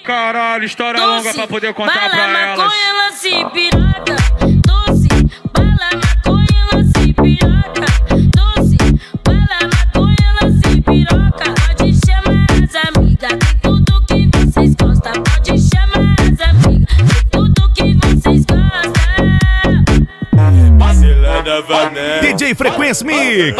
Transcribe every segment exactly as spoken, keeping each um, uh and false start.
Caralho, história doce, longa pra poder contar bala, pra elas. Maconha, lance e piroca. Doce, bala, maconha, lance e piroca. Doce, bala, maconha, lance e piroca. Pode chamar as amigas, tem tudo que vocês gostam. Pode chamar as amigas, tem tudo que vocês gostam. Vacilando Vanessa. D J Frequência Mix.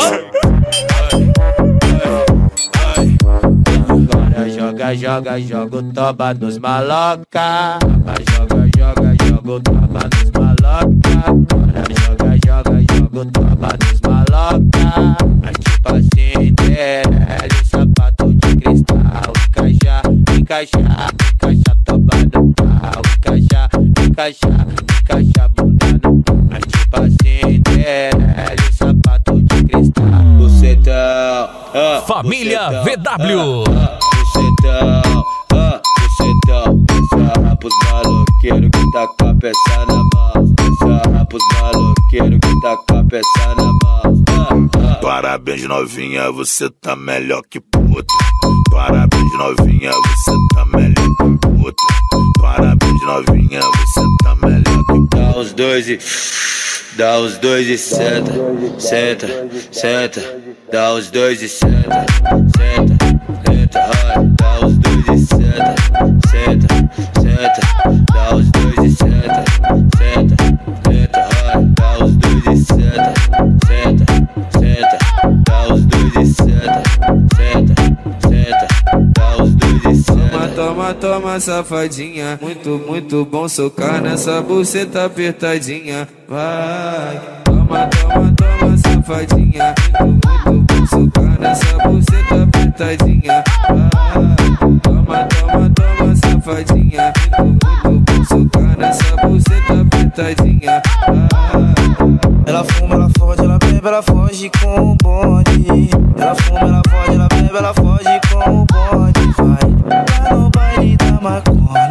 Agora joga, joga, joga o toba nos maloca. Joga, joga, joga o toba nos maloca. Agora joga, joga, joga o toba nos maloca. É tipo assim, Cinderela, sapato de cristal. Encaixa, encaixa, encaixa toba no pau. Encaixa, encaixa, encaixa bunda no pau. É tipo assim, Cinderela, sapato de cristal. Bucetão, ah, Família bucetão, V W. Bucetão, ah, bucetão. Sarra pros maloqueiros que tá com a peça na mão. Sarra pros maloqueiros que tá com a peça na mão. ah, ah. Parabéns novinha, você tá melhor que puta. Parabéns novinha, você tá melhor que puta. Parabéns novinha, você tá melhor que puta. Dá os dois e... Dá os dois e senta, senta, senta. Dá os dois e senta, senta, senta. Ai, dá os dois e senta, senta, senta. Dá os dois e senta, senta, senta. Ai, dá os dois e senta, senta, senta. Dá os dois e senta, senta, senta. Dá os dois e senta. Toma, toma, toma, safadinha. Muito, muito bom socar nessa buceta apertadinha. Vai, toma, toma, toma, safadinha. Muito, muito bom socar nessa buceta apertadinha. Vai, toma, toma, toma, safadinha. Muito, muito bom socar nessa buceta apertadinha. Vai. Ela fuma, ela fode, ela bebe, ela foge com o bonde. Ela fuma, ela fode, ela bebe, ela foge com o bonde. Vai, vai no baile da maconha.